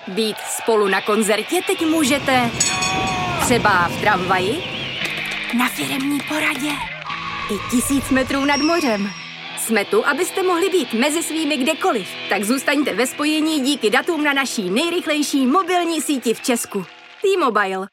Být spolu na koncertě teď můžete třeba v tramvaji, na firemní poradě i 1000 metrů nad mořem. Jsme tu, abyste mohli být mezi svými kdekoliv. Tak zůstaňte ve spojení díky datům na naší nejrychlejší mobilní síti v Česku. T-Mobile.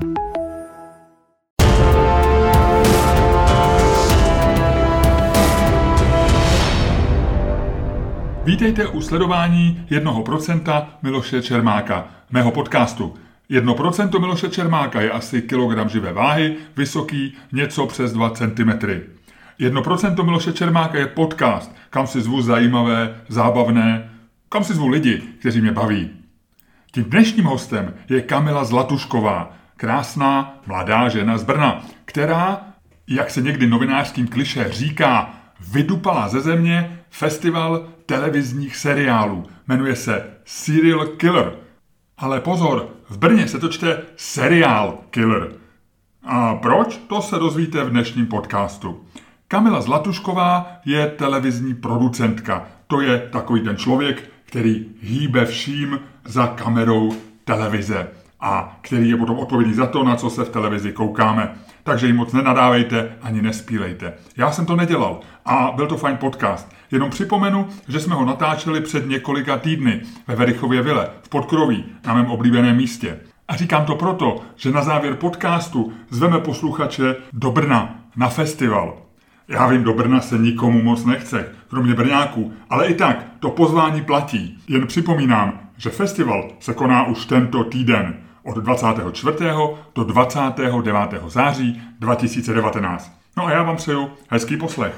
Vítejte u sledování 1% Miloše Čermáka, mého podcastu. 1% Miloše Čermáka je asi kilogram živé váhy, vysoký něco přes 2 cm. 1% Miloše Čermáka je podcast, kam si zvu zajímavé, zábavné, kam si zvu lidi, kteří mě baví. Tím dnešním hostem je Kamila Zlatušková, krásná mladá žena z Brna, která, jak se někdy novinářským klišé říká, vydupala ze země festival televizních seriálů. Jmenuje se Serial Killer. Ale pozor, v Brně se to čte Serial Killer. A proč? To se dozvíte v dnešním podcastu. Kamila Zlatušková je televizní producentka. To je takový ten člověk, který hýbe vším za kamerou televize a který je potom odpovědný za to, na co se v televizi koukáme. Takže jim moc nenadávejte ani nespílejte. Já jsem to nedělal a byl to fajn podcast. Jenom připomenu, že jsme ho natáčeli před několika týdny ve Verichově vile v Podkroví, na mém oblíbeném místě. A říkám to proto, že na závěr podcastu zveme posluchače do Brna na festival. Já vím, do Brna se nikomu moc nechce, kromě Brňáků, ale i tak to pozvání platí. Jen připomínám, že festival se koná už tento týden od 24. do 29. září 2019. No a já vám přeju hezký poslech.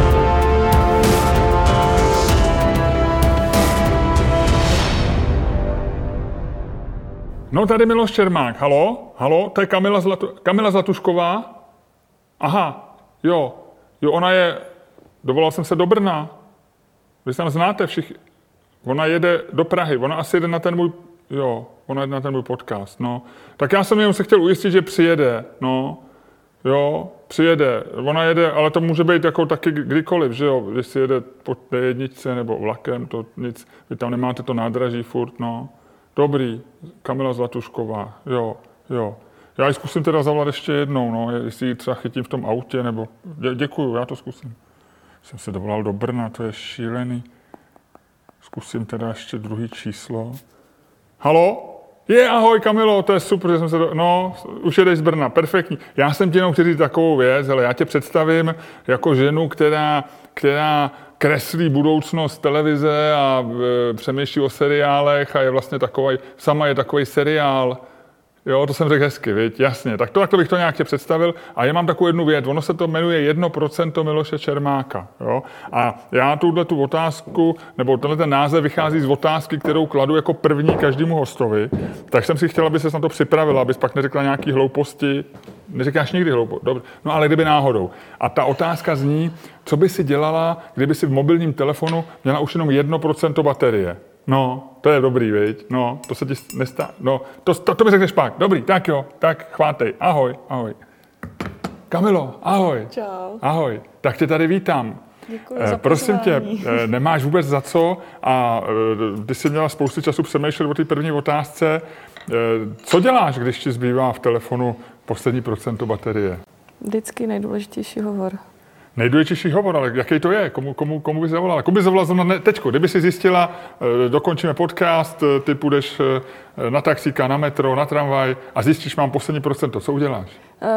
No tady Miloš Čermák, halo, to je Kamila Zlatušková? Aha, jo, ona je, dovolal jsem se do Brna, vy se tam znáte všichni, ona jede do Prahy, ona asi jede na ten můj, ona jede na ten můj podcast, no. Tak já jsem jenom se chtěl ujistit, že přijede, přijede, ona jede, ale to může být jako taky kdykoliv, že jo, když si jede po té jedničce nebo vlakem, to nic, vy tam nemáte to nádraží furt, no. Dobrý, Kamila Zlatušková, jo. Já ji zkusím teda zavolat ještě jednou, no, jestli ji třeba chytím v tom autě, nebo... Děkuju, já to zkusím. Jsem se dovolal do Brna, to je šílený. Zkusím teda ještě druhý číslo. Halo? Ahoj Kamilo, to je super, že jsem se... už jedeš z Brna, perfektní. Já jsem ti jenom chtěl říct takovou věc, ale já tě představím jako ženu, která kreslí budoucnost televize a přemýšlí o seriálech a je vlastně takovej, sama je takovej seriál. Jo, to jsem řekl hezky, viď? Jasně. Tak to bych to nějak tě představil. A já mám takovou jednu věc. Ono se to jmenuje 1% Miloše Čermáka. Jo? A já tu otázku, nebo tenhle ten název vychází z otázky, kterou kladu jako první každému hostovi. Tak jsem si chtěla, aby ses na to připravila, abys pak neřekla nějaký hlouposti. Neříkáš nikdy hlouposti. Dobře. No ale kdyby náhodou. A ta otázka zní, co by si dělala, kdyby si v mobilním telefonu měla už jenom 1% baterie. No, to je dobrý, viď? No, to se ti nestá... No, to mi řekneš pak. Dobrý, tak jo, tak chvátej. Ahoj. Kamilo, ahoj. Čau. Ahoj, tak tě tady vítám. Děkuji za prosím tě, pozvání. nemáš vůbec za co a ty jsi měla spoustu času přemýšlet o té první otázce. Co děláš, když ti zbývá v telefonu poslední procento baterie? Vždycky nejdůležitější hovor. Nejdůležitější hovor, ale jaký to je? Komu bys zavolala? Komu bys zavolala zrovna teďko? Kdyby si zjistila, dokončíme podcast, ty půjdeš na taxíka, na metro, na tramvaj a zjistíš, mám poslední procento. Co uděláš?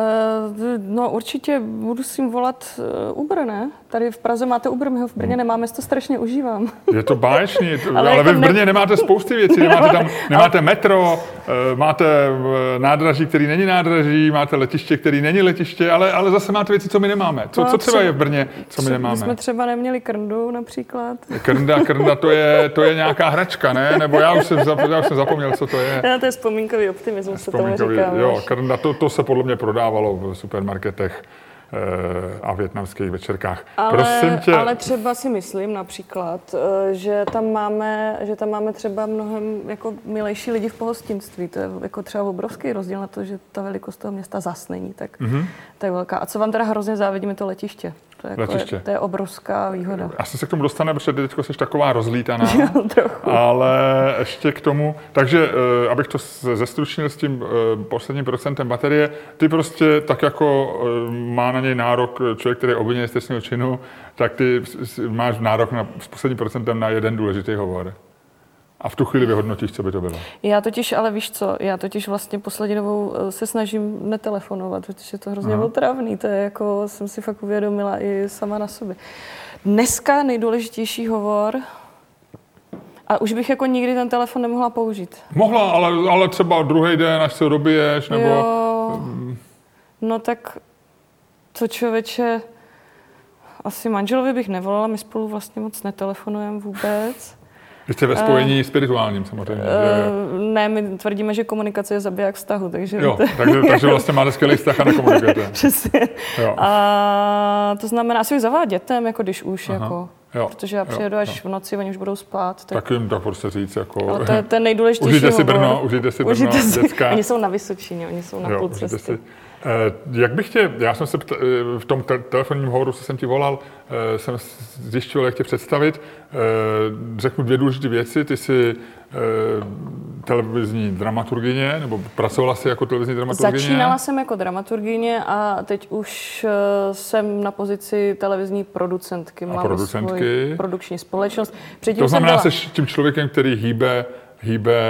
No určitě budu si jim volat Uber, ne? Tady v Praze máte Uber, my ho v Brně nemáme, to strašně užívám. Je to báječný, ale vy v Brně nemáte spousty věcí, nemáte metro, máte nádraží, který není nádraží, máte letiště, který není letiště, ale zase máte věci, co my nemáme. Co třeba je v Brně, co my nemáme? My jsme třeba neměli Krndu například. Krnda, to je nějaká hračka, ne? Nebo já už jsem zapomněl, co to je. To je vzpomínkový optimismus, se tomu říká. Jo, Krnda, to se podle mě prodávalo v supermarketech a vietnamských večerkách. Prosím tě. Ale třeba si myslím například, že tam máme třeba mnohem jako milejší lidi v pohostinství. To je jako třeba obrovský rozdíl na to, že ta velikost toho města zas není tak velká. A co vám teda hrozně závidím, je to letiště. To je obrovská výhoda. Asi se k tomu dostaneme, protože teďko jsi taková rozlítaná. Trochu. Ale ještě k tomu, takže abych to zestručnil s tím posledním procentem baterie, ty prostě tak jako má na něj nárok člověk, který je obviněný z trestného činu, tak ty máš nárok s posledním procentem na jeden důležitý hovor. A v tu chvíli vyhodnotíš, co by to bylo. Já totiž, ale víš co, vlastně poslední dobou se snažím netelefonovat, protože je to hrozně otravný, to je jako, jsem si fakt uvědomila i sama na sobě. Dneska nejdůležitější hovor, a už bych jako nikdy ten telefon nemohla použít. Mohla, ale třeba druhý den, až se dobiješ, nebo... Jo, no tak to člověče, asi manželovi bych nevolala, my spolu vlastně moc netelefonujeme vůbec. Vy jste ve spojení spirituálním samozřejmě. Ne, my tvrdíme, že komunikace je zabiják vztahu, takže... Jo, takže vlastně máte skvělý vztah a nekomunikujete. Přesně. Jo. A to znamená, asi bych zavolala dětem, jako když už, jako... Jo, protože já přijedu až v noci, oni už budou spát. Tak jim tak prostě říct, jako... Ale to je ten nejdůležitější užijte si Brno, děcka. Oni jsou na Vysočině, oni jsou na půl cesty. Jak bych tě, já jsem se v tom telefonním hovoru, co jsem ti volal, jsem zjišťoval, jak tě představit. Řeknu dvě důležité věci. Ty jsi televizní dramaturgyně, nebo pracovala jsi jako televizní dramaturgyně? Začínala jsem jako dramaturgyně a teď už jsem na pozici televizní producentky. Mám svoji produkční společnost. Předtím to znamená, jsi tím člověkem, který hýbe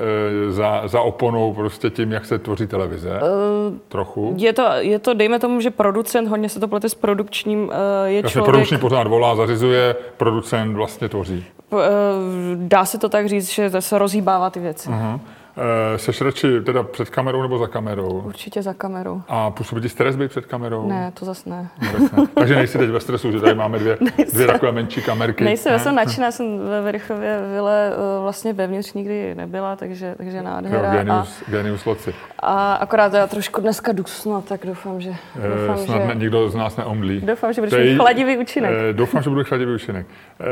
za oponou prostě tím, jak se tvoří televize? Trochu? Je to, dejme tomu, že producent, hodně se to plete s produkčním, je člověk... Produkční pořád volá, zařizuje, producent vlastně tvoří. Dá se to tak říct, že se rozhýbává ty věci. Seš radši teda před kamerou nebo za kamerou? Určitě za kamerou. A působí ti stres být před kamerou? Ne, to zas ne. Takže nejsi teď ve stresu, že tady máme dvě takové menší kamerky? Nejsem, já jsem nadšená, jsem ve Verichově vile vlastně vevnitř nikdy nebyla, takže nádhera. Genius loci. A akorát já trošku dneska dusnu, tak doufám, že nikdo z nás neomdlí. Doufám, že budeš mít chladivý účinek. Doufám, že budu chladivý účinek.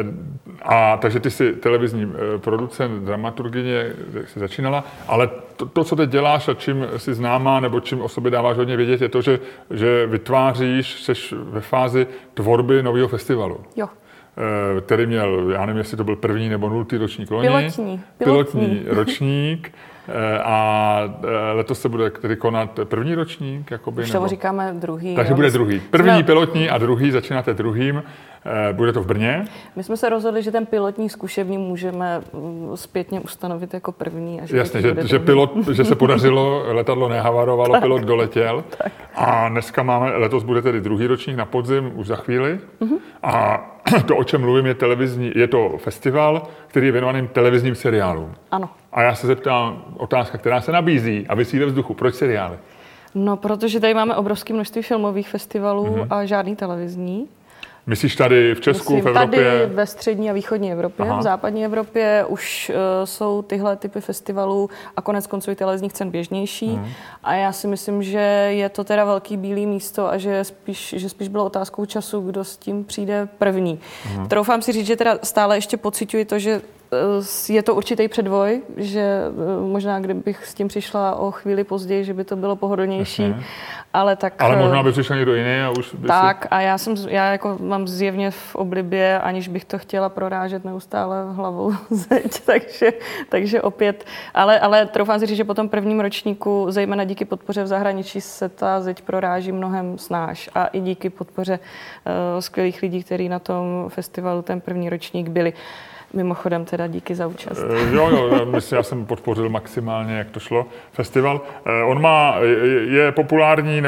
A takže ty jsi televizní producent, dramaturgyně, jsi začínala, ale to, co teď děláš a čím jsi známá, nebo čím o sobě dáváš hodně vědět, je to, že vytváříš, jsi ve fázi tvorby nového festivalu. Jo. Který měl, já nevím, jestli to byl první nebo 0. ročník loni. Pilotní ročník. A letos se bude tedy konat první ročník? Jakoby, už tomu říkáme druhý. Takže bude druhý. První pilotní a druhý, začínáte druhým. Bude to v Brně? My jsme se rozhodli, že ten pilotní zkušební můžeme zpětně ustanovit jako první. Jasně, že se podařilo, letadlo nehavarovalo, pilot doletěl. Tak. A letos bude tedy druhý ročník na podzim, už za chvíli. A to, o čem mluvím, je to festival, který je věnovaný televizním seriálům. Ano. A já se zeptám, otázka, která se nabízí a visí ve vzduchu. Proč seriály? No, protože tady máme obrovské množství filmových festivalů a žádný televizní. Myslíš tady v Česku, v Evropě? Tady ve střední a východní Evropě. Aha. V západní Evropě už jsou tyhle typy festivalů a konec konců i televizních cen běžnější. A já si myslím, že je to teda velký bílý místo a že spíš bylo otázkou času, kdo s tím přijde první. Troufám si říct, že teda stále ještě pociťuji to, že je to určitý předvoj, že možná kdybych s tím přišla o chvíli později, že by to bylo pohodlnější, ale možná by přišel někdo jiný a už by a já jako mám zjevně v oblibě, aniž bych to chtěla prorážet neustále hlavou zeď, takže opět, ale troufám si říct, že po tom prvním ročníku, zejména díky podpoře v zahraničí, se ta zeď proráží mnohem snáš a i díky podpoře skvělých lidí, kteří na tom festivalu ten první ročník byli. Mimochodem teda díky za účast. Já jsem podpořil maximálně, jak to šlo, festival. On je populární,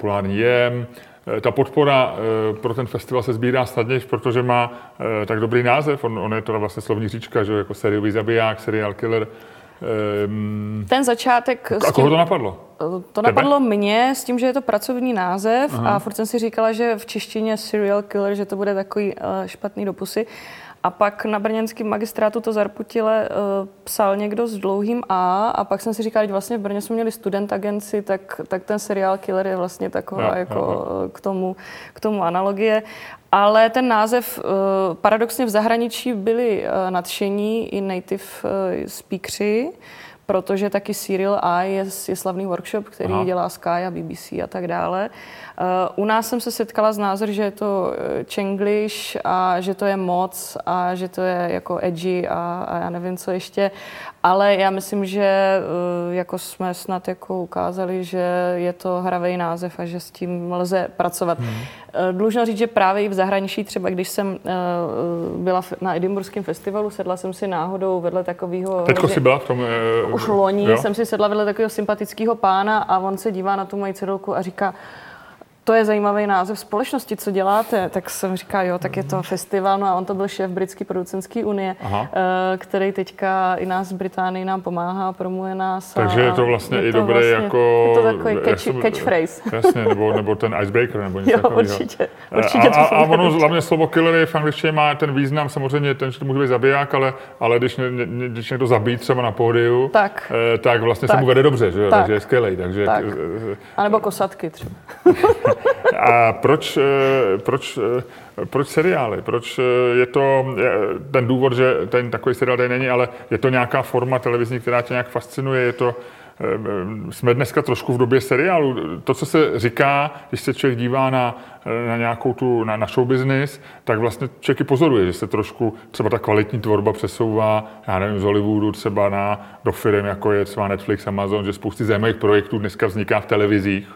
ta podpora pro ten festival se sbírá snadněji, protože má tak dobrý název. On je teda vlastně slovní říčka, že jako sériový zabiják, serial killer. Ten začátek... A koho to napadlo? To napadlo mě s tím, že je to pracovní název. A furt jsem si říkala, že v češtině serial killer, že to bude takový špatný do pusy. A pak na brněnském magistrátu to zarputile psal někdo s dlouhým A pak jsem si říkala, že vlastně v Brně jsme měli student agenci, tak ten serial killer je vlastně taková k tomu analogie. Ale ten název, paradoxně v zahraničí byli nadšení i native speakři, protože taky Serial Eye je slavný workshop, který dělá Sky a BBC a tak dále. U nás jsem se setkala s názor, že je to Czenglish a že to je moc a že to je jako edgy a já nevím, co ještě. Ale já myslím, že jako jsme snad jako ukázali, že je to hravej název a že s tím lze pracovat. Dlužno říct, že právě i v zahraničí, třeba když jsem byla na Edinburghském festivalu, sedla jsem si náhodou vedle takového... Teďko si byla v tom... Už loni jsem si sedla vedle takového sympatického pána a on se dívá na tu moji cedulku a říká, to je zajímavý název společnosti, co děláte? Tak jsem říká, jo, tak je to festival. No a on to byl šéf britské producentské unie, který teďka i nás v Británii nám pomáhá, promuje nás. Takže je to vlastně i dobré vlastně, jako... Je to takový catchphrase. Jasně, nebo ten icebreaker, nebo něco takového. Určitě a ono, hlavně slovo killer v angličtině má ten význam, samozřejmě ten, že to může být zabiják, ale když někdo zabít třeba na pódiu, tak vlastně se mu vede dobře, že jo? Takže je skvělej. Takže a nebo kosatky třeba. A proč seriály? Proč je to ten důvod, že ten takový seriál tady není, ale je to nějaká forma televizní, která tě nějak fascinuje? Je to, jsme dneska trošku v době seriálu. To, co se říká, když se člověk dívá na nějakou na show business, tak vlastně člověk i pozoruje, že se trošku třeba ta kvalitní tvorba přesouvá, já nevím, z Hollywoodu třeba do firem, jako je třeba Netflix, Amazon, že spousty zajímavých projektů dneska vzniká v televizích.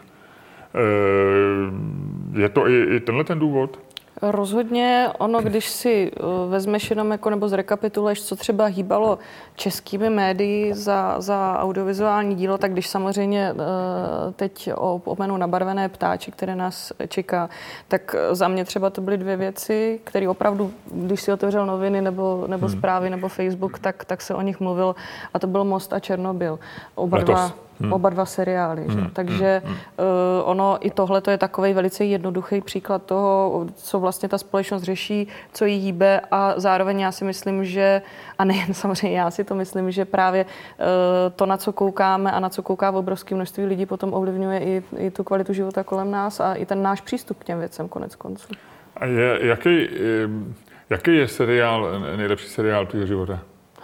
Je to i tenhle ten důvod? Rozhodně ono, když si vezmeš jenom jako, nebo zrekapituluješ, co třeba hýbalo českými médii za audiovizuální dílo, tak když samozřejmě teď opomenu Nabarvené ptáči, které nás čeká, tak za mě třeba to byly dvě věci, které opravdu, když si otevřel noviny nebo zprávy nebo Facebook, tak se o nich mluvil a to byl Most a Černobyl. Oba dva seriály. Takže ono i tohle to je takovej velice jednoduchý příklad toho, co vlastně ta společnost řeší, co jí hýbe a zároveň já si myslím, že, a nejen samozřejmě já si to myslím, že právě to, na co koukáme a na co kouká obrovské množství lidí, potom ovlivňuje i tu kvalitu života kolem nás a i ten náš přístup k těm věcem konec konců. A jaký je seriál, nejlepší seriál tvýho života?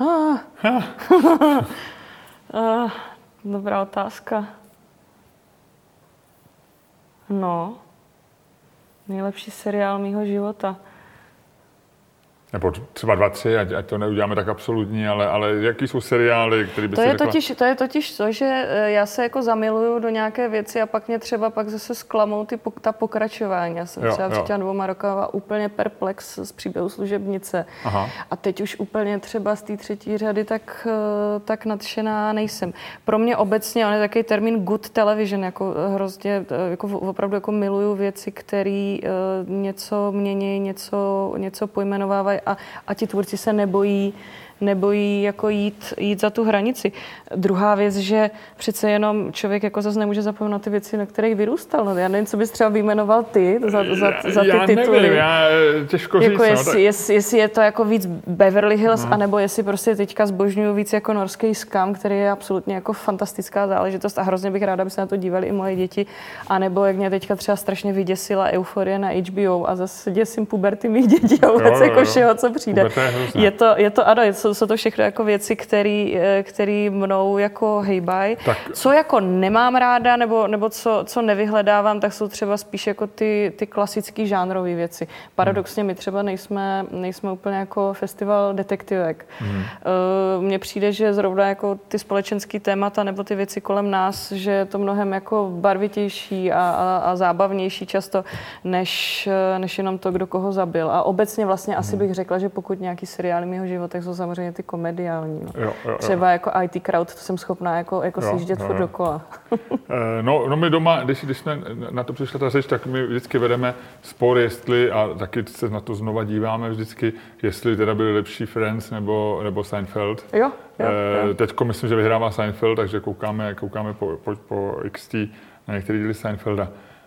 Dobrá otázka. No, nejlepší seriál mýho života. Nebo třeba 2, 3, ať to neuděláme tak absolutní, ale jaký jsou seriály, které by si řekla? To je totiž to, že já se jako zamiluju do nějaké věci a pak mě třeba pak zase zklamou ta pokračování. Já jsem třeba před 2 roky úplně perplex z Příběhu služebnice. A teď už úplně třeba z té 3. řady tak nadšená nejsem. Pro mě obecně on je takový termín good television, jako hrozně, jako opravdu jako miluju věci, které něco mění, něco pojmenovávají a ti tvůrci se nebojí jako jít za tu hranici. Druhá věc, že přece jenom člověk jako zase nemůže zapomenout ty věci, na kterých vyrůstal. No, já nevím, co bys třeba vyjmenoval ty za ty tituly. Nevím, já těžko jako říct. Jestli je to jako víc Beverly Hills, anebo jestli prostě teďka zbožňuju víc jako Norský Scam, který je absolutně jako fantastická záležitost a hrozně bych ráda, aby se na to dívali i moje děti. A nebo jak mě teďka třeba strašně vyděsila Euforie na HBO a zase děsím puberty mých dětí a vůbec jako všeho, co přijde. Je to ano, jsou to všechno jako věci, které mnou jako hejbají. Co jako nemám ráda, nebo co nevyhledávám, tak jsou třeba spíš jako ty klasické žánrové věci. Paradoxně my třeba nejsme úplně jako festival detektivek. Mně přijde, že zrovna jako ty společenské témata nebo ty věci kolem nás, že je to mnohem jako barvitější a zábavnější často, než jenom to, kdo koho zabil. A obecně vlastně asi bych řekla, že pokud nějaký seriály mého života, jsou samozřejmě ty komediální. No. Třeba jako IT Crowd, to jsem schopná jako sjíždět furt dokola. No my doma, když jsme na to přišla ta řeč, tak my vždycky vedeme spor, jestli, a taky se na to znova díváme vždycky, jestli teda byly lepší Friends nebo Seinfeld. Jo. Teďko myslím, že vyhrává Seinfeld, takže koukáme po XT na některé díly Seinfelda.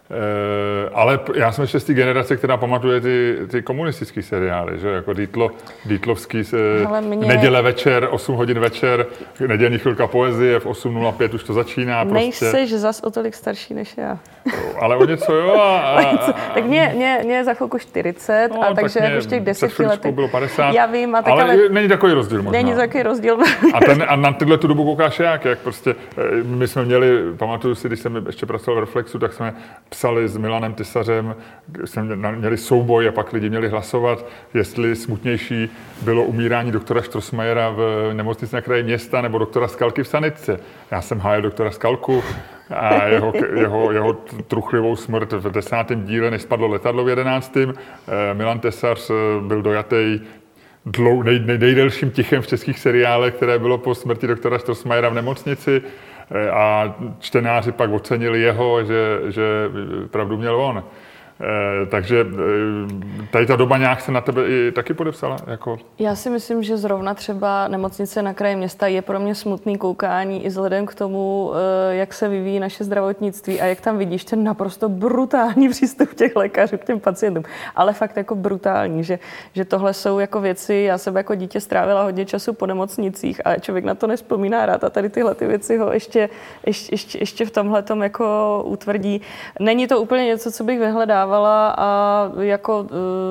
Ale já jsem ještě z té generace, která pamatuje ty komunistické seriály, že jako Dietlovský neděle večer, 8 hodin večer, nedělní chvilka poezie, v 8:05 už to začíná. Nejseš zas o tolik starší než já. Ale o něco jo. Tak mě je za chvilku 40, no, a takže už těch 10 letech bylo 50. Já vím, a tak ale není takový rozdíl možná. Není takový rozdíl. A na tyhle tu dobu koukáš jak prostě, my jsme měli, pamatuju si, když jsem ještě pracoval v Reflexu, tak jsme psali s Milanem Tesařem, jsme měli souboj a pak lidi měli hlasovat, jestli smutnější bylo umírání doktora Strossmayera v nemocnici na kraji města nebo doktora Skalky v sanitce. Já jsem hájil doktora Skalku a jeho truchlivou smrt v 10. díle, než spadlo letadlo v 11. Milan Tesař byl dojatý nejdelším tichem v českých seriálech, které bylo po smrti doktora Strossmayera v nemocnici, a čtenáři pak ocenili jeho, že pravdu měl on. Takže tady ta doba nějak se na tebe i taky podepsala? Jako... Já si myslím, že zrovna třeba nemocnice na kraji města je pro mě smutný koukání i vzhledem k tomu, jak se vyvíjí naše zdravotnictví a jak tam vidíš ten naprosto brutální přístup těch lékařů k těm pacientům. Ale fakt jako brutální, že tohle jsou jako věci, já jsem jako dítě strávila hodně času po nemocnicích a člověk na to nevzpomíná rád a tady tyhle ty věci ho ještě v tomhletom jako utvrdí. Není to úplně něco, co bych vyhledávala a jako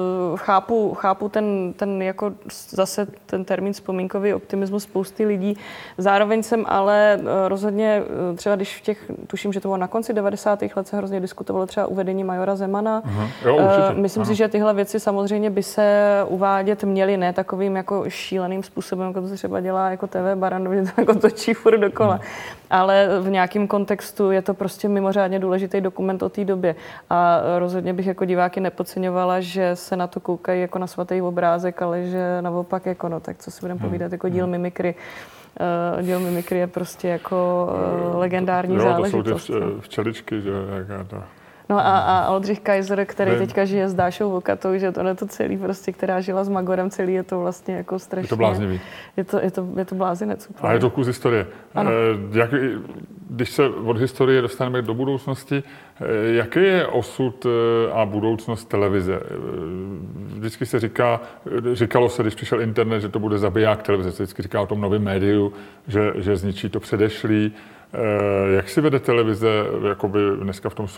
chápu ten jako zase ten termín vzpomínkový optimismus spousty lidí. Zároveň jsem ale rozhodně třeba když tuším, že to bylo na konci 90. let, se hrozně diskutovalo třeba uvedení majora Zemana. Myslím si, že tyhle věci samozřejmě by se uvádět měly, ne takovým jako šíleným způsobem, jako to třeba dělá jako TV Baran, že to jako točí furt dokola. Ale v nějakém kontextu je to prostě mimořádně důležitý dokument o té době. A rozhodně bych jako diváky nepodceňovala, že se na to koukají jako na svatý obrázek, ale že naopak jako tak co si budeme povídat, jako díl mimikry. Díl mimikry je prostě jako legendární záležitost. To jsou ty včeličky, že jaká to... No a Oldřich Kaiser, který teďka žije s Dášou Vokatou, že to je to celý prostě, která žila s Magorem, celý je to vlastně jako strašně... Je to bláznivý. Je to blázinec úplně. A je to kus historie. Když se od historie dostaneme do budoucnosti, jaký je osud a budoucnost televize? Vždycky se říkalo se, když přišel internet, že to bude zabiják televize. Se vždycky říká o tom novém médiu, že zničí to předešlý. Jak si vede televize jakoby dneska v tom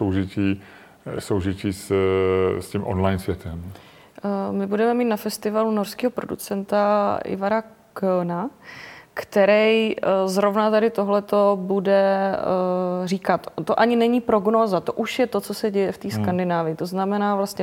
soužití s tím online světem? My budeme mít na festivalu norského producenta Ivara Köna, který zrovna tady tohleto bude říkat. To ani není prognóza, to už je to, co se děje v té Skandinávii. To znamená vlastně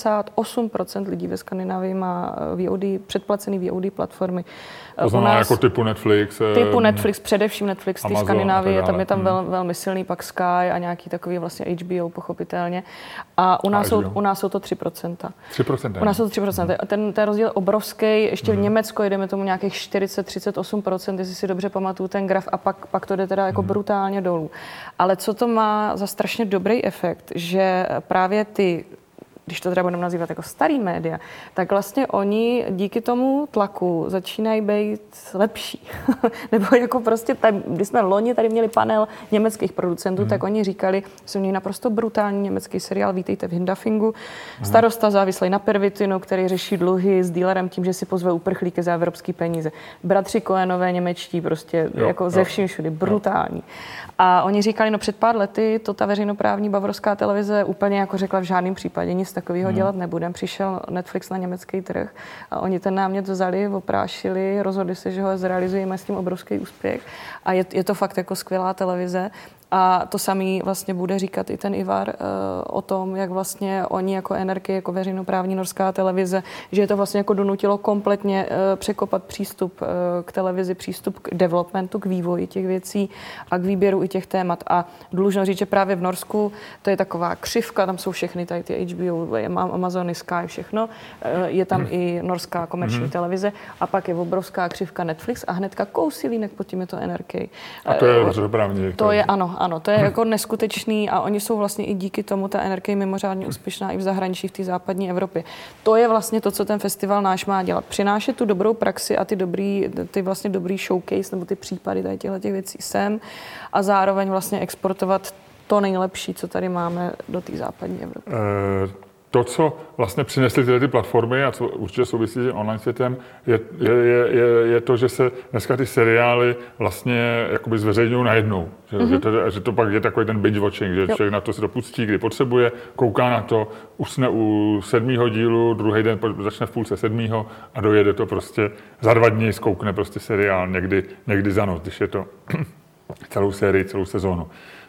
68% lidí ve Skandinávii má předplacený VOD platformy. To znamená jako typu Netflix? Typu Netflix, především Netflix, té Skandinávie, tam je tam velmi silný, pak Sky a nějaký takový vlastně HBO, pochopitelně. A u nás jsou to 3%. 3%? U nás jsou to 3%. Ten rozdíl je obrovský. Ještě v Německu jdeme tomu nějakých 40-38%, jestli si dobře pamatuju ten graf, a pak to jde teda jako brutálně dolů. Ale co to má za strašně dobrý efekt, že právě když to teda budeme nazývat jako starý média, tak vlastně oni díky tomu tlaku začínají být lepší. Nebo jako prostě, když jsme loni tady měli panel německých producentů, tak oni říkali, že měli naprosto brutální německý seriál, vítejte v Hindafingu. Starosta závislý na pervitinu, který řeší dluhy s dílerem tím, že si pozve uprchlíky za evropský peníze. Bratři Coenové němečtí, prostě jako ze vším všudy, brutální. A oni říkali, před pár lety to ta veřejnoprávní bavorská televize úplně jako řekla, v žádném případě nic takového dělat nebudem. Přišel Netflix na německý trh a oni ten námět vzali, oprášili, rozhodli se, že ho zrealizujeme s tím obrovský úspěch. A je to fakt jako skvělá televize. A to samý vlastně bude říkat i ten Ivar o tom, jak vlastně oni jako NRK, jako veřejnoprávní norská televize, že je to vlastně jako donutilo kompletně překopat přístup k televizi, přístup k developmentu, k vývoji těch věcí a k výběru i těch témat. A dlužno říct, že právě v Norsku to je taková křivka, tam jsou všechny tady ty HBO, Amazony, Sky, všechno. Je tam i norská komerční televize a pak je obrovská křivka Netflix a hnedka kousí línek pod tím je to NRK. A to je veřejnoprávní. To je ano, to je jako neskutečný a oni jsou vlastně i díky tomu ta NRK mimořádně úspěšná i v zahraničí, v té západní Evropě. To je vlastně to, co ten festival náš má dělat. Přinášet tu dobrou praxi a ty vlastně dobrý showcase nebo ty případy tady těchto věcí sem a zároveň vlastně exportovat to nejlepší, co tady máme do té západní Evropy. To, co vlastně přinesly ty platformy a co určitě souvisí s online světem, je to, že se dneska ty seriály vlastně jakoby zveřejňují najednou. Že to pak je takový ten binge watching, že člověk na to si dopustí, kdy potřebuje, kouká na to, usne u 7. dílu, druhý den začne v půlce 7. a dojede to prostě za 2 dny, zkoukne prostě seriál někdy za noc, když je to celou sérii, celou sezónu.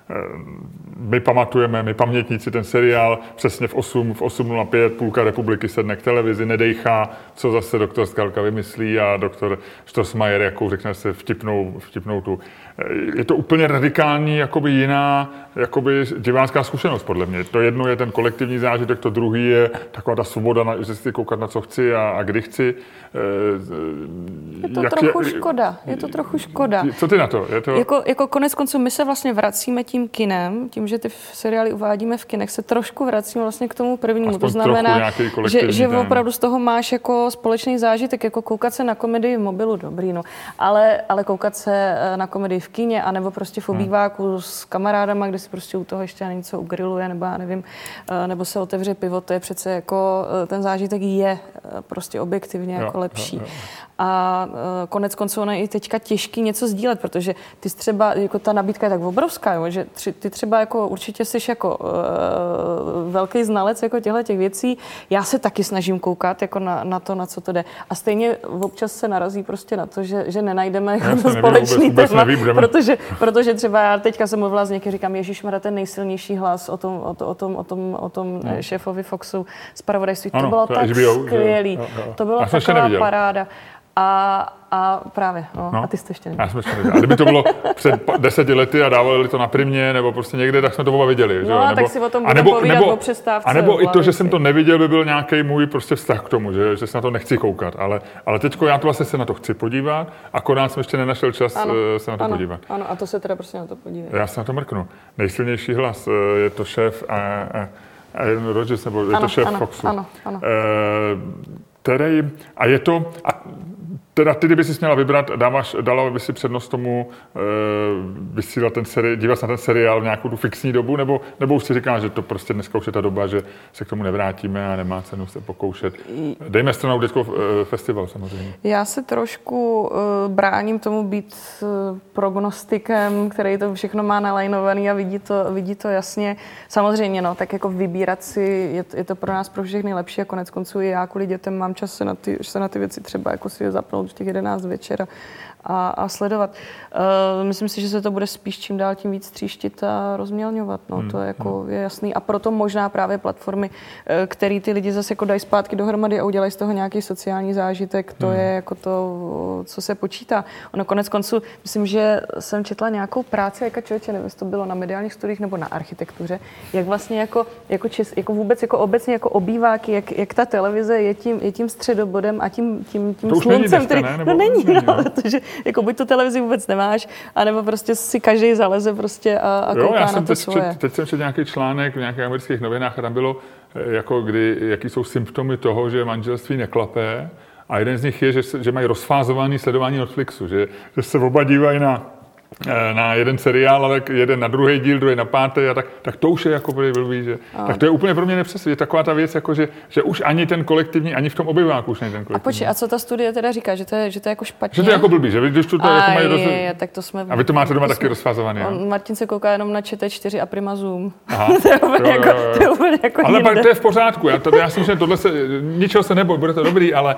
My pamatujeme, my pamětníci, ten seriál přesně v 8:05 půlka republiky sedne k televizi, nedejchá, co zase doktor Skalka vymyslí a doktor Strossmayer, jakou řekne se vtipnou tu. Je to úplně radikální, jakoby jiná jakoby divácká zkušenost, podle mě. To jedno je ten kolektivní zážitek, to druhý je taková ta svoboda, že si koukat na co chci a kdy chci. Je to trochu škoda. Co ty na to? Jako konec konců my se vlastně vracíme tím kinem, tím, že ty seriály uvádíme v kinech, se trošku vracíme vlastně k tomu prvnímu. Aspoň to znamená, že ten... opravdu z toho máš jako společný zážitek, jako koukat se na komedii v mobilu, dobrý, no. Ale koukat se na komedii v kině, anebo prostě v obýváku s kamarádama, kde si prostě u toho ještě něco ugriluje, nebo já nevím, nebo se otevře pivo, to je přece jako, ten zážitek je prostě objektivně jako lepší. Jo. A konec konců ono je i teďka těžký něco sdílet, protože ty třeba, jako ta nabídka je tak obrovská, jo, že ty třeba jako určitě jsi jako velký znalec jako těch věcí. Já se taky snažím koukat jako na to, na co to jde. A stejně občas se narazí prostě na to, že nenajdeme jako společný téma, protože třeba já teďka jsem mluvila s někým, říkám, ježišmarja, ten nejsilnější hlas o tom šéfovi Foxu z zpravodajství. To bylo tak skvělý. To byla taková paráda. A právě, a ty jste ještě neviděl. Já jsem ještě neviděl. A kdyby to bylo před 10 lety a dávali to na Primě nebo prostě někde, tak jsme to oba viděli. No, že? Tak si o tom budeme povídat o přestávce. A nebo i to, že jsem to neviděl, by byl nějaký můj prostě vztah k tomu, že se na to nechci koukat. Ale teďko já to vlastně se na to chci podívat, akorát jsem ještě nenašel čas se na to podívat. Ano, a to se teda prostě na to podívej. Já se na to mrknu. Nejsilnější hlas, je to šéf Aaron Rodgers, nebo je to šéf Foxu. Ano. A je to... Teda ty, kdyby jsi měla vybrat, dala by si přednost tomu vysílat dívat se na ten seriál v nějakou tu fixní dobu, nebo už si říká, že to prostě dneska už je ta doba, že se k tomu nevrátíme a nemá cenu se pokoušet. Dejme stranou teďko festival samozřejmě. Já se trošku bráním tomu být prognostikem, který to všechno má nalajnovaný a vidí to jasně. Samozřejmě, no, tak jako vybírat si, je to pro nás pro všechny lepší a konec konců i já kvůli dětem mám čas se na ty věci třeba jako si je zapnout v těch 11 večera a sledovat. Myslím si, že se to bude spíš čím dál tím víc tříštit a rozmělňovat. No, to je, jako, je jasný. A proto možná právě platformy, které ty lidi zase jako dají zpátky dohromady a udělají z toho nějaký sociální zážitek, to je jako to, co se počítá. Ono konec konců, myslím, že jsem četla nějakou práci, jako člověče, nevím, jestli to bylo na mediálních studiích nebo na architektuře, jak vlastně jako vůbec jako obecně jako obýváky, jak ta televize je tím středobodem a tím sluncem, který... Není, protože jako buď to televizi vůbec nemáš, anebo prostě si každý zaleze prostě a kouká na to svoje. Teď jsem četl nějaký článek v nějakých amerických novinách a tam bylo, jako jaký jsou symptomy toho, že manželství neklapé a jeden z nich je, že mají rozfázovaný sledování Netflixu, že se oba dívají na jeden seriál, ale jeden na druhý díl, druhý na pátý a tak to už je jako blbý, že... Tak to je úplně pro mě nepřesvědčivý. Taková ta věc, jako že už ani ten kolektivní, ani v tom obyváku už není ten kolektivní. A co ta studie teda říká, že to je jako špatně? Že to je jako blbý, že vy když to jako mají tak to jsme... A vy to máte doma taky rozfázovaný, jo? Martin se kouká jenom na ČT4 a Prima Zoom. Aha. To je úplně jako ale pak to je v pořádku. Já si myslím, že ničeho se neboj, bude to dobrý, ale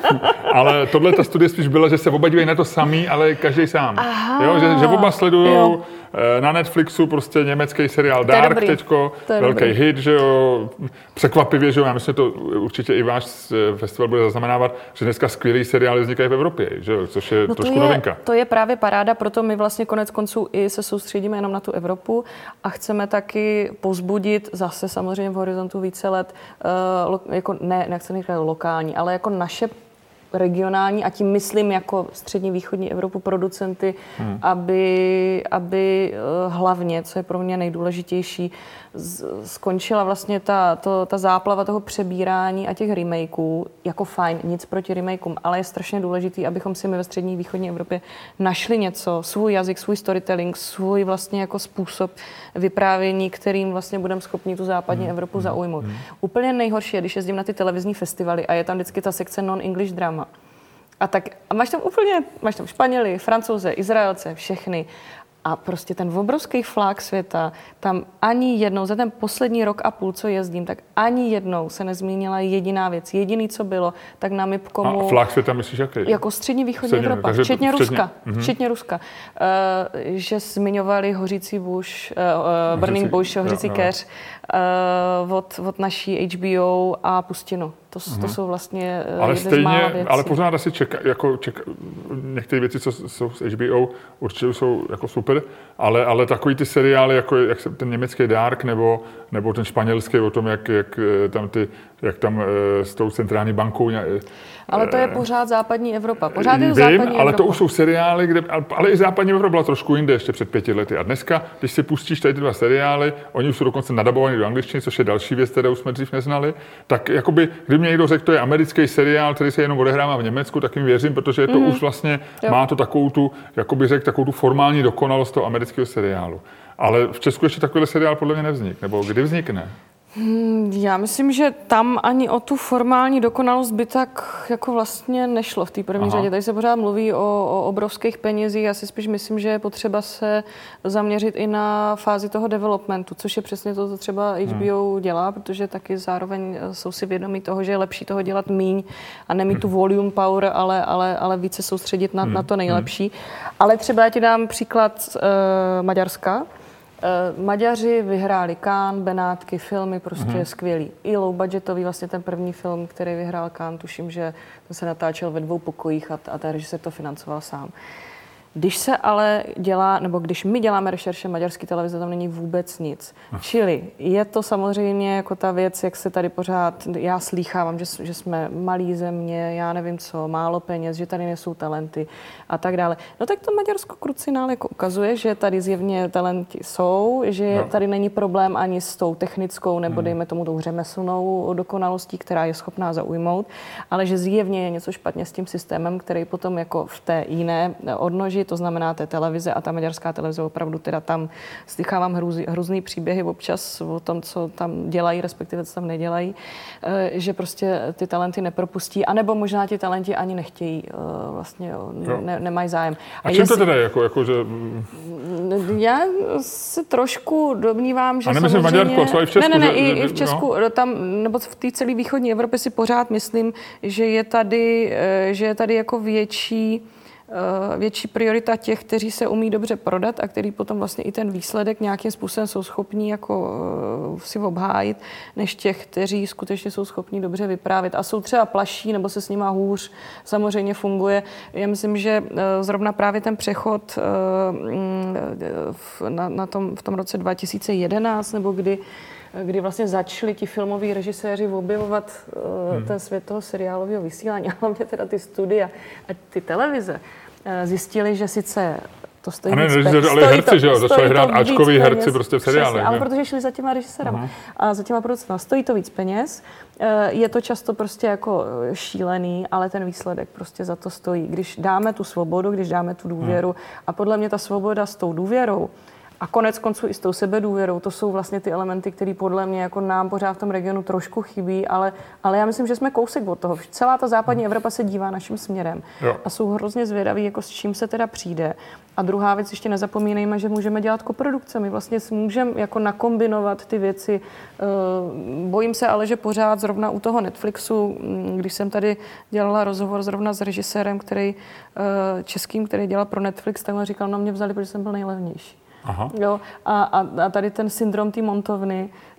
tohle ta studie spíš byla, že se oba dívají na to samý, ale každý sám. Jo, že oba sledujou na Netflixu prostě německý seriál Dark teďko, velký hit, že jo, překvapivě, že jo, já myslím, že to určitě i váš festival bude zaznamenávat, že dneska skvělý seriály vznikají v Evropě, že jo, což je trošku novinka. To je právě paráda, proto my vlastně konec konců i se soustředíme jenom na tu Evropu a chceme taky povzbudit zase samozřejmě v horizontu více let, jako nechci říkat lokální, ale jako naše regionální, a tím myslím jako střední východní Evropu producenty, aby hlavně, co je pro mě nejdůležitější, skončila vlastně ta záplava toho přebírání a těch remakeů. Jako fajn, nic proti remakeům, ale je strašně důležitý, abychom si my ve střední východní Evropě našli něco, svůj jazyk, svůj storytelling, svůj vlastně jako způsob vyprávění, kterým vlastně budeme schopni tu západní Evropu zaujmout. Úplně nejhorší je, když jezdím na ty televizní festivaly a je tam vždycky ta sekce non-English drama. A máš tam Španěly, Francouze, Izraelce, všechny. A prostě ten obrovský flák světa, tam ani jednou, za ten poslední rok a půl, co jezdím, tak ani jednou se nezmínila jediná věc. Jediný, co bylo, tak na MIPCOMu... A flák světa myslíš jaký? Jako střední východní Evropa, včetně Ruska. Že zmiňovali hořící Burning Bush, hořící keř od naší HBO a Pustinu. To jsou vlastně ale stejně, ale pořád asi některé věci, co jsou z HBO, určitě jsou jako super, ale takový ty seriály, jako jak ten německý Dark nebo ten španělský o tom, jak tam s tou centrální bankou. Ale to je pořád západní Evropa. Pořád je západní Evropa. Ale to už jsou seriály, ale i západní Evropa byla trošku jinde ještě před 5 lety. A dneska, když si pustíš tady ty 2 seriály, oni už jsou dokonce nadabovaní do angličtiny, což je další věc, kterou jsme dřív neznali, tak jakoby, kdyby mě někdo řekl, to je americký seriál, který se jenom odehrává v Německu, tak jim věřím, protože to už vlastně má to takovou tu formální dokonalost toho amerického seriálu. Ale v Česku ještě takovýhle seriál podle mě nevznikne. Nebo kdy vznikne? Já myslím, že tam ani o tu formální dokonalost by tak jako vlastně nešlo v té první řadě. Tady se pořád mluví o obrovských penězích. Já si spíš myslím, že je potřeba se zaměřit i na fázi toho developmentu, což je přesně to, co třeba HBO dělá, protože taky zároveň jsou si vědomí toho, že je lepší toho dělat míň a nemít tu volume power, ale více soustředit na to nejlepší. Ale třeba já ti dám příklad Maďarska. Maďaři vyhráli Cannes, Benátky, filmy prostě skvělý. I low budgetový, vlastně ten první film, který vyhrál Cannes, tuším, že to se natáčel ve 2 pokojích a ten režisér to financoval sám. Když se ale dělá, nebo když my děláme rešerše maďarské televize, tam není vůbec nic. Čili je to samozřejmě jako ta věc, jak se tady pořád, já slýchávám, že jsme malý země, já nevím co, málo peněz, že tady nejsou talenty a tak dále. No tak to Maďarsko krucinál jako ukazuje, že tady zjevně talenty jsou, že tady není problém ani s tou technickou nebo dejme tomu tou řemeslnou dokonalostí, která je schopná zaujmout, ale že zjevně je něco špatně s tím systémem, který potom jako v té jiné odnoži, to znamená té televize, a ta maďarská televize opravdu teda tam slychávám hrůzný příběhy občas o tom, co tam dělají, respektive co tam nedělají, že prostě ty talenty nepropustí, anebo možná ti talenti ani nechtějí, vlastně nemají zájem. A čím to teda je? Že... Já se trošku domnívám, že a nemyslím v Maďarsku, třeba i v Česku. Ne, i v Česku, tam, nebo v té celé východní Evropě si pořád myslím, že je tady jako větší priorita těch, kteří se umí dobře prodat a kteří potom vlastně i ten výsledek nějakým způsobem jsou schopní jako si obhájit, než těch, kteří skutečně jsou schopní dobře vyprávět a jsou třeba plaší nebo se s nima hůř samozřejmě funguje. Já myslím, že zrovna právě ten přechod v tom roce 2011 nebo kdy vlastně začali ti filmoví režiséři objevovat ten svět toho seriálového vysílání, a hlavně teda ty studia a ty televize, zjistili, že sice to stojí víc peněz. Ale herci, že jo, začali hrát áčkoví herci prostě v seriálech. Ale protože šli za těma režisérama a za těma producentama. Stojí to víc peněz, je to často prostě jako šílený, ale ten výsledek prostě za to stojí. Když dáme tu svobodu, když dáme tu důvěru a podle mě ta svoboda s tou důvěrou a konec konců i s tou sebedůvěrou, to jsou vlastně ty elementy, které podle mě jako nám pořád v tom regionu trošku chybí, ale já myslím, že jsme kousek od toho. Celá ta západní Evropa se dívá naším směrem a jsou hrozně zvědaví, jako s čím se teda přijde. A druhá věc, ještě nezapomínejme, že můžeme dělat koprodukce. My vlastně můžeme jako nakombinovat ty věci. Bojím se ale, že pořád zrovna u toho Netflixu, když jsem tady dělala rozhovor zrovna s režisérem, českým, který dělal pro Netflix, tak on říkal, no mě vzali, protože jsem byl nejlevnější. Jo, a tady ten syndrom té montovny,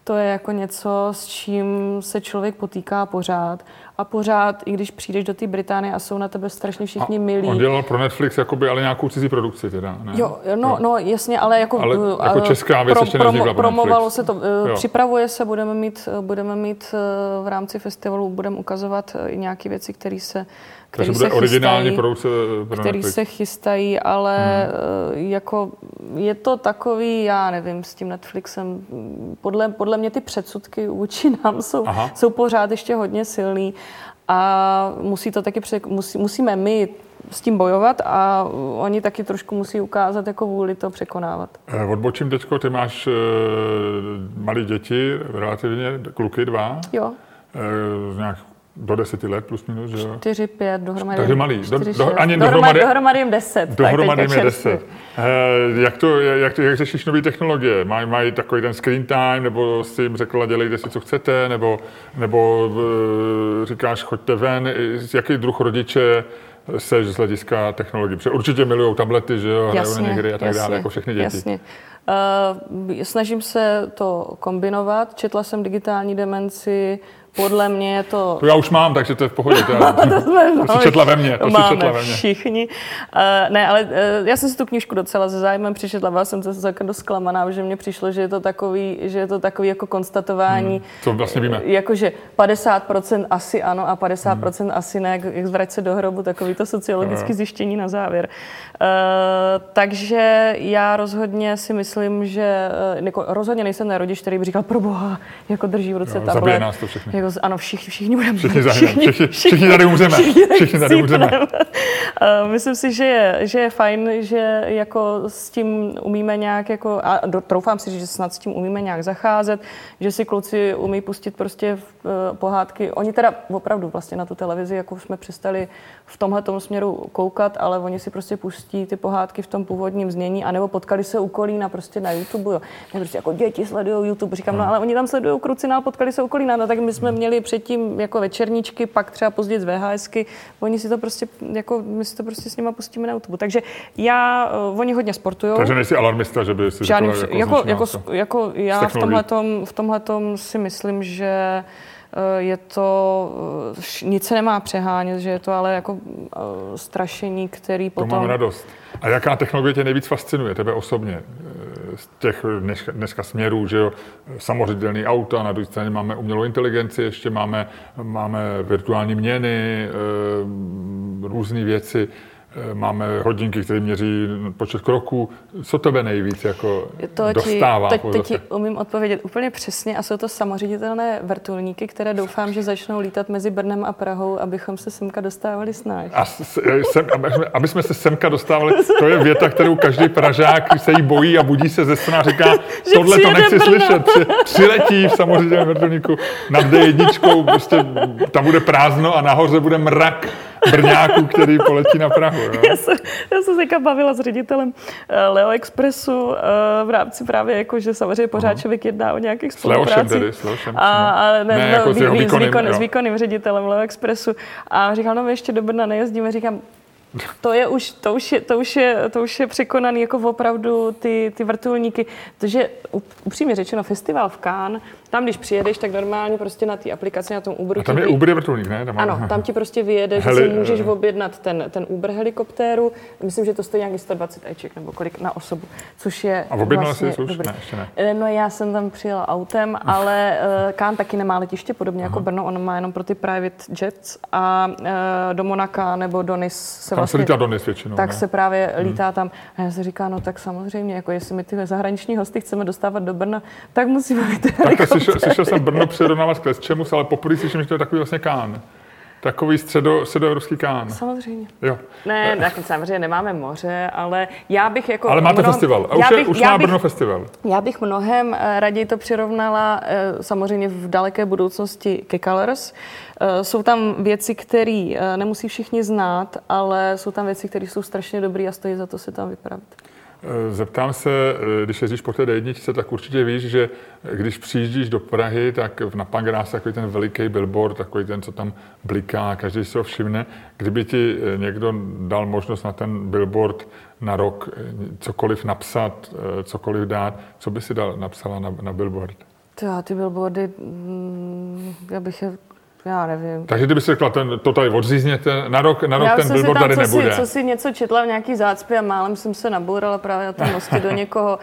to je jako něco, s čím se člověk potýká pořád. A pořád, i když přijdeš do té Británie a jsou na tebe strašně všichni milí. On dělal pro Netflix jakoby, ale nějakou cizí produkci teda, ne? Jo, no jasně, ale jako česká věc ještě nevznikla pro promovalo Netflix. se to, připravuje se, budeme mít v rámci festivalu, budeme ukazovat i nějaké věci, které se originální produkce pro který Netflix. se chystají, ale jako je to takový, já nevím, s tím Netflixem, podle mě ty předsudky vůči nám jsou pořád ještě hodně silný a musíme my s tím bojovat a oni taky trošku musí ukázat jako vůli to překonávat. Odbočím teďko, ty máš malé děti, relativně, kluky 2. Jo. Nějak do 10 let plus minus, že jo? 4, 5, dohromady. Takže malý. Dohromady jim 10. Dohromady jim 10. Jak řešíš nové technologie? Mají takový ten screen time, nebo jsi jim řekla, dělejte si, co chcete, nebo říkáš, choďte ven. Jaký druh rodiče seš z hlediska technologií? Protože určitě milujou tablety, že jo, hrajou na hry a tak dále, jako všechny děti. Jasně. Snažím se to kombinovat. Četla jsem Digitální demenci. Podle mě je to... To já už mám, takže to je v pohodě. To si četla ve mně. Všichni. Ne, ale já jsem si tu knížku docela se zájmem přečetla. Byla jsem dost zklamaná, že mně přišlo, že je to takový jako konstatování. Co vlastně víme? Jakože 50% asi ano a 50% asi ne, jak zvrať se do hrobu, takový to sociologické zjištění na závěr. Takže já rozhodně si myslím, že rozhodně nejsem ten rodič, který by říkal, proboha, jako drží v ruce tablet. Zabije nás to všechny. Ano, všichni budeme. Všichni tady umřeme. Myslím si, že je fajn, že jako s tím umíme nějak jako, a troufám si, že snad s tím umíme nějak zacházet, že si kluci umí pustit prostě pohádky. Oni teda opravdu vlastně na tu televizi, jako jsme přestali v tomhletom směru koukat, ale oni si prostě pustí ty pohádky v tom původním znění, anebo potkali se u Kolína prostě na YouTube, jo. Prostě jako děti sledují YouTube, říkám, no ale oni tam sledují Krucinál, potkali se u Kolína, no tak my jsme měli předtím jako večerníčky, pak třeba později z VHSky, oni si to prostě, jako my si to prostě s nima pustíme na YouTube. Takže oni hodně sportujou. Takže nejsi alarmista, že by si jako já v tomhletom si myslím, že je to, nic se nemá přehánět, že je to ale jako strašení, který potom... To mám radost. A jaká technologie tě nejvíc fascinuje, tebe osobně? Z těch dneska směrů, že jo, samoředitelný auta, na druhé straně máme umělou inteligenci, ještě máme virtuální měny, různé věci. Máme hodinky, které měří počet kroků. Co tebe nejvíc jako dostává? Teď ti umím odpovědět úplně přesně a jsou to samoředitelné vrtulníky, které doufám, že začnou lítat mezi Brnem a Prahou, abychom se semka dostávali snáš. Aby jsme se semka dostávali, to je věta, kterou každý Pražák se jí bojí a budí se ze sna a říká, tohle to nechci slyšet. Přiletí v samoředitelném vrtulníku nad D1, prostě tam bude prázdno a nahoře bude mrak Brňáků, který poletí na Prahu. Jo? Já jsem se bavila s ředitelem Leo Expressu v rámci právě jako, že samozřejmě pořád člověk jedná o nějakých spoluprácích. S Leošem. S výkonným ředitelem Leo Expressu. A říkal, no my ještě do Brna nejezdíme. Říkám, to už je překonaný jako opravdu ty vrtulníky. Protože upřímně řečeno, festival v Cannes, tam, když přijedeš, tak normálně prostě na té aplikaci, na tom Uberu... A tam je Uber vrtulník, ne? Tam ti prostě vyjede, že si můžeš objednat ten Uber helikoptéru. Myslím, že to stojí nějaký 120 eček nebo kolik na osobu, což je a objednala vlastně jsi už? Ne, ještě ne. No já jsem tam přijela autem, ale Cannes taky nemá letiště, podobně jako Brno, on má jenom pro ty private jets a do Monaka nebo do Nice se vlastně... lítá do Nice většinou, tak ne? Se právě lítá tam. A já se říká, no tak samozřejmě, jako jestli my ty zahraniční hosty chceme dostávat do Brna, tak musíme mít Slyšel jsem Brno přirovnávat k Lesčemus, ale poprvé slyším, že to je takový vlastně Cannes. Takový středoevropský Cannes. Samozřejmě. Jo. Ne, tak samozřejmě nemáme moře, ale já bych jako... Ale máte festival. Už má Brno festival. Já bych mnohem raději to přirovnala samozřejmě v daleké budoucnosti ke Colors. Jsou tam věci, které nemusí všichni znát, ale jsou tam věci, které jsou strašně dobré a stojí za to se tam vypravit. Zeptám se, když jezdíš po té D1, tak určitě víš, že když přijíždíš do Prahy, tak na Pankráci takový ten veliký billboard, takový ten, co tam bliká, každý si ho všimne. Kdyby ti někdo dal možnost na ten billboard na rok cokoliv napsat, cokoliv dát, co by si napsala na billboard? Ty billboardy, já nevím. Takže kdyby si řekla, to tady odřízněte, na rok ten billboard tady nebude. Co si něco četla v nějaký zácpě a málem jsem se nabourala právě na tom mostě do někoho.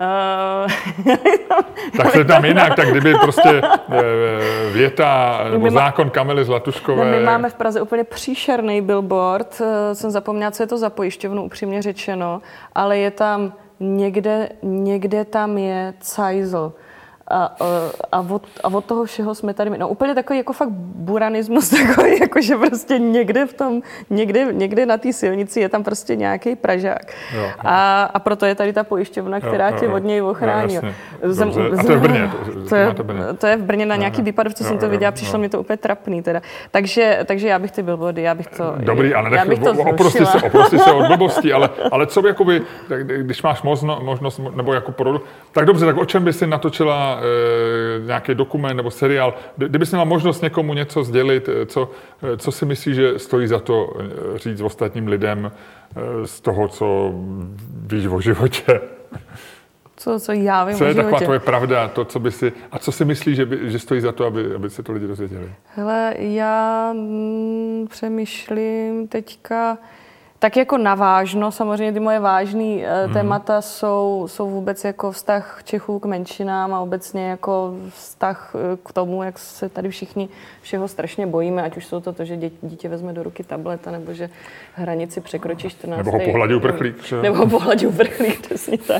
Tak se tam jinak, tak kdyby prostě věta nebo zákon Kamily Zlatuškové. My máme v Praze úplně příšerný billboard, jsem zapomněla, co je to za pojišťovnu, upřímně řečeno, ale je tam někde tam je Cajzl. A od toho všeho jsme tady, no úplně takový jako fakt buranismus, takový jako, že prostě někde na té silnici je tam prostě nějaký Pražák. Jo. A proto je tady ta pojišťovna, která tě od něj ochrání. A to je v Brně. To je v Brně na nějaký výpadov, co jsem to viděla, přišlo mi to úplně trapný teda. Takže já bych ty billboardy, Dobrý, ale oprosti se od blbostí, ale co by jakoby, když máš možnost, nebo jako produkt, tak dobře, tak o čem by si natočila nějaký dokument nebo seriál, kdybys měla možnost někomu něco sdělit, co si myslíš, že stojí za to říct ostatním lidem z toho, co víš o životě? Co já vím o životě? Co je taková tvoje pravda, to, co by si, a co si myslíš, že stojí za to, aby se to lidi dozvěděli? Hele, já přemýšlím teďka tak jako navážno, samozřejmě ty moje vážné témata jsou vůbec jako vztah Čechů k menšinám a obecně jako vztah k tomu, jak se tady všichni všeho strašně bojíme, ať už jsou to, že dítě vezme do ruky tablet, nebo že hranici překročí 14. Nebo ho pohladí uprchlík. Nebo ho pohladí uprchlík, přesně tak.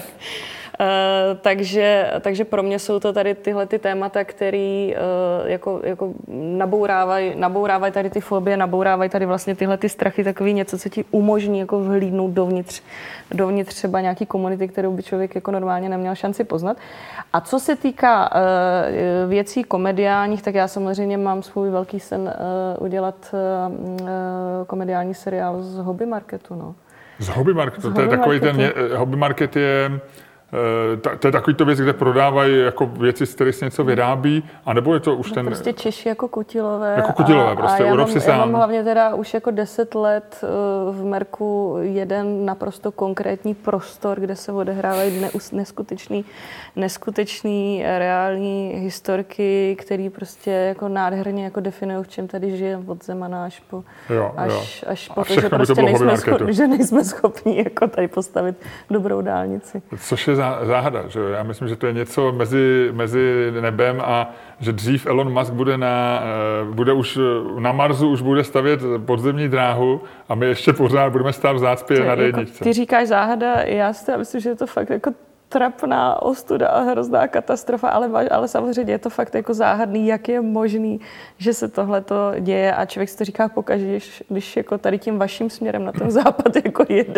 Takže pro mě jsou to tady tyhle ty témata, které jako nabourávají tady ty fobie, nabourávají tady vlastně tyhle ty strachy, takový něco, co ti umožní jako vhlídnout dovnitř třeba nějaký komunity, kterou by člověk jako normálně neměl šanci poznat. A co se týká věcí komediálních, tak já samozřejmě mám svůj velký sen udělat komediální seriál z Hobby Marketu. No. Z Hobby Marketu? To je takový ten Hobby Market je... To je takový to věc, kde prodávají jako věci, z kterých se něco vyrábí, anebo je to už ten... Prostě Češi jako Kutilové. Jako Kutilové, prostě urob si sám. Já mám hlavně teda už jako 10 let v Merku jeden naprosto konkrétní prostor, kde se odehrávají neskutečný reální historky, který prostě jako nádherně jako definují, v čem tady žije od Zemana až po to, že prostě nejsme schopni jako tady postavit dobrou dálnici. Což je záhada, že jo? Já myslím, že to je něco mezi nebem a že dřív Elon Musk bude už na Marsu, už bude stavět podzemní dráhu a my ještě pořád budeme stát v zácpě na D1. Ty říkáš záhada, já si myslím, že je to fakt jako trapná ostuda a hrozná katastrofa, ale samozřejmě je to fakt jako záhadný, jak je možný, že se tohleto děje a člověk si to říká pokaždé, když jako tady tím vaším směrem na ten západ jako jede.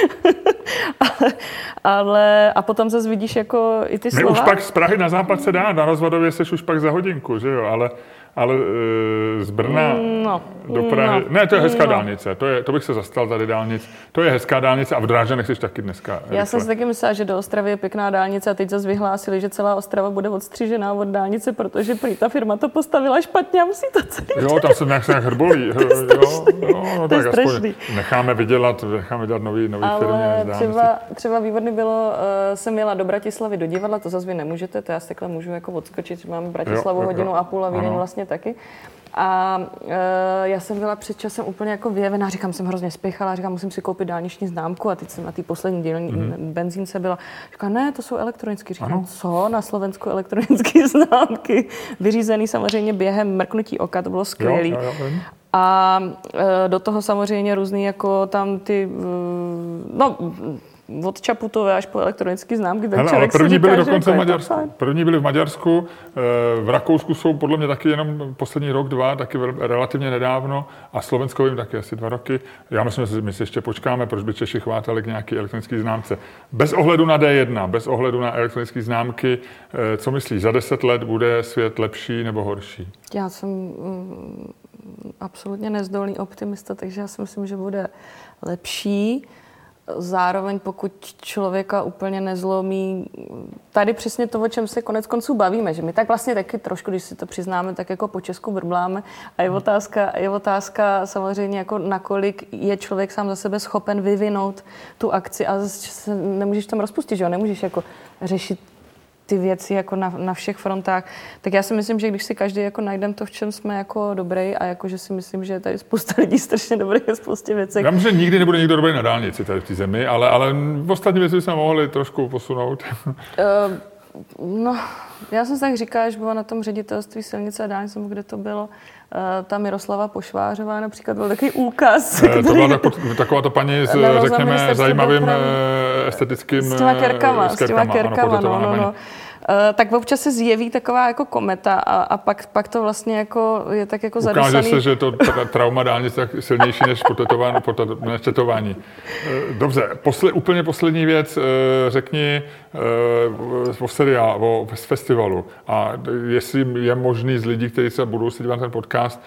ale a potom zase vidíš jako i ty slova. Už pak z Prahy na západ se dá, na Rozvadově seš už pak za hodinku, že jo, ale z Brna do Prahy... Ne, to je hezká dálnice, to bych se zastal tady dálnic. To je hezká dálnice a v Drážďanech jsi taky dneska. Já jsem si taky myslela, že do Ostravy je pěkná dálnice a teď zase vyhlásili, že celá Ostrava bude odstřižená od dálnice, protože prý ta firma to postavila špatně a musí to celý dělat. Jo, tam se nějak hrbolí. To je strašný. Necháme vydělat nový firmě. Třeba výborný bylo, jsem jela do Bratislavy do divadla, to zase vy nemůžete, to já si takhle můžu jako odskočit, mám Bratislavu hodinu a půl a Vídeň vlastně taky. A já jsem byla před časem úplně jako vyjevená, říkám, jsem hrozně spěchala, říkám, musím si koupit dálniční známku a teď jsem na té poslední benzínce byla. Říkám, ne, to jsou elektronické. Říkám, co? Na Slovensku elektronické známky. Vyřízený samozřejmě během mrknutí oka, to bylo skvělý. Jo. A do toho samozřejmě různý jako tam ty, od Čaputové až po elektronické známky. Ale první byli dokonce v Maďarsku. První byli v Maďarsku, v Rakousku jsou podle mě taky jenom poslední rok, 2, taky relativně nedávno a Slovensko vím taky asi 2 roky. Já myslím, že my si ještě počkáme, proč by Češi chvátali k nějaký elektronické známce. Bez ohledu na D1, bez ohledu na elektronické známky, co myslíš, za 10 let bude svět lepší nebo horší? Já jsem absolutně nezdolný optimista, takže já si myslím, že bude lepší. Zároveň pokud člověka úplně nezlomí, tady přesně to, o čem se konec konců bavíme, že my tak vlastně taky trošku, když si to přiznáme, tak jako po Česku brbláme a je otázka samozřejmě jako nakolik je člověk sám za sebe schopen vyvinout tu akci a nemůžeš tam rozpustit, že jo, nemůžeš jako řešit ty věci jako na všech frontách. Tak já si myslím, že když si každý jako najdeme to, v čem jsme jako dobrý a jako, že si myslím, že je tady spousta lidí strašně dobrých ve spoustě věcí. Já myslím, že nikdy nebude nikdo dobrý na dálnici tady v té zemi, ale v ostatní věci jsme mohli trošku posunout. No, já jsem si tak říkala, že byla na tom ředitelství silnice a dálnice, kde to bylo, ta Miroslava Pošvářová například, byl takový úkaz. To byla taková ta paní s, řekněme, zajímavým estetickým... S těma kerkama, no. Tak občas se zjeví taková jako kometa a pak to vlastně jako je tak jako zadusaný. Ukáže se, že to trauma dálnice je silnější než tetování. Dobře, úplně poslední věc, řekni o seriálu, o festivalu a jestli je možný z lidí, kteří se budou si dívat ten podcast,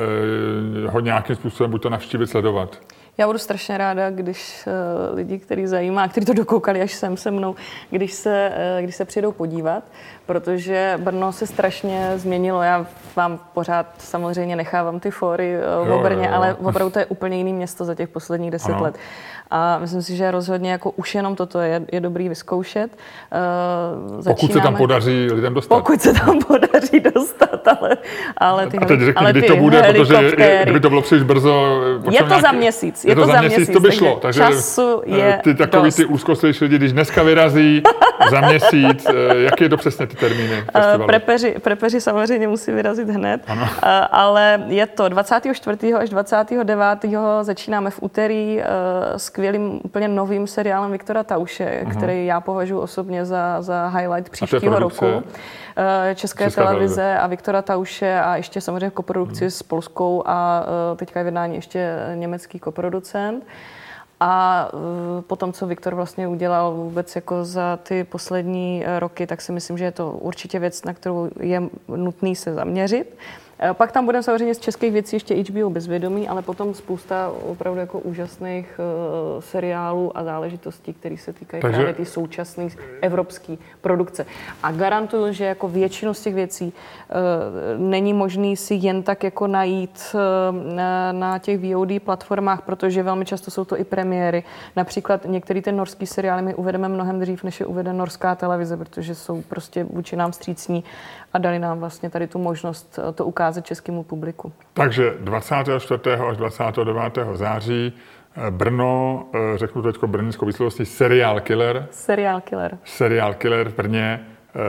ho nějakým způsobem buď to navštívit, sledovat. Já budu strašně ráda, když lidi, který zajímá, kteří to dokoukali až sem se mnou, když se přijdou podívat, protože Brno se strašně změnilo. Já vám pořád samozřejmě nechávám ty fóry o Brně, ale opravdu to je úplně jiný město za těch posledních 10 let. A myslím si, že rozhodně jako už jenom toto je dobrý vyzkoušet. Pokud se tam podaří lidem dostat. Pokud se tam podaří dostat, ale ty a teď řekni, kdy to bude, protože kdyby to bylo příliš brzo. Je to za měsíc. Je to za měsíc, to by šlo. Takže času je ty takový ty úzkostlejší lidi, když dneska vyrazí za měsíc, jaké je to přesně ty termíny festivalu? Prepeři samozřejmě musí vyrazit hned, ale je to 24. až 29. začínáme v úterý skvělým, úplně novým seriálem Viktora Tauše, který já považuji osobně za highlight příštího roku. České televize a Viktora Tauše a ještě samozřejmě koprodukci s polskou a teďka je v jednání ještě německý koproducent. A potom, co Viktor vlastně udělal vůbec jako za ty poslední roky, tak si myslím, že je to určitě věc, na kterou je nutný se zaměřit. Pak tam budeme samozřejmě z českých věcí ještě HBO Bezvědomí, ale potom spousta opravdu jako úžasných seriálů a záležitostí, které se týkají právě ty současné evropské produkce. A garantuju, že jako většinu z těch věcí není možný si jen tak jako najít na těch VOD platformách, protože velmi často jsou to i premiéry. Například některý ten norský seriály my uvedeme mnohem dřív, než je uvede norská televize, protože jsou prostě vůči nám vstřícní a dali nám vlastně tady tu možnost to ukázat českému publiku. Takže 24. až 29. září Brno, řeknu to teďko brněnskou výslovností, Seriál Killer. Seriál Killer v Brně,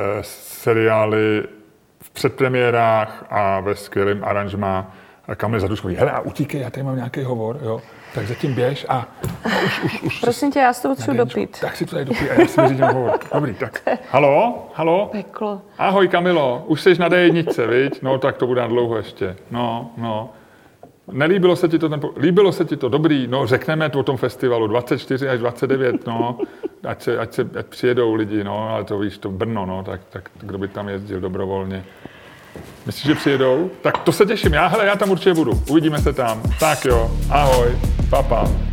seriály v předpremiérách a ve skvělém aranžmá Kamily Zaduškový. Hele, a utíkej, já tady mám nějaký hovor, jo? Tak zatím běž a už. Prosím tě, já si to potřebuji dopít. Tak si to tady dopít a já si vyřídím hovor. Dobrý, tak. Halo? Peklo. Ahoj, Kamilo, už jsi na D1, viď? No, tak to bude dlouho ještě. No. Nelíbilo se ti to? Líbilo se ti to? Dobrý, no, řekneme o tom festivalu 24 až 29, no. Ať přijedou lidi, no, ale to víš, to Brno, no, tak kdo by tam jezdil dobrovolně. Myslíš, že přijedou? Tak to se těším. Já tam určitě budu. Uvidíme se tam. Tak jo, ahoj, papa.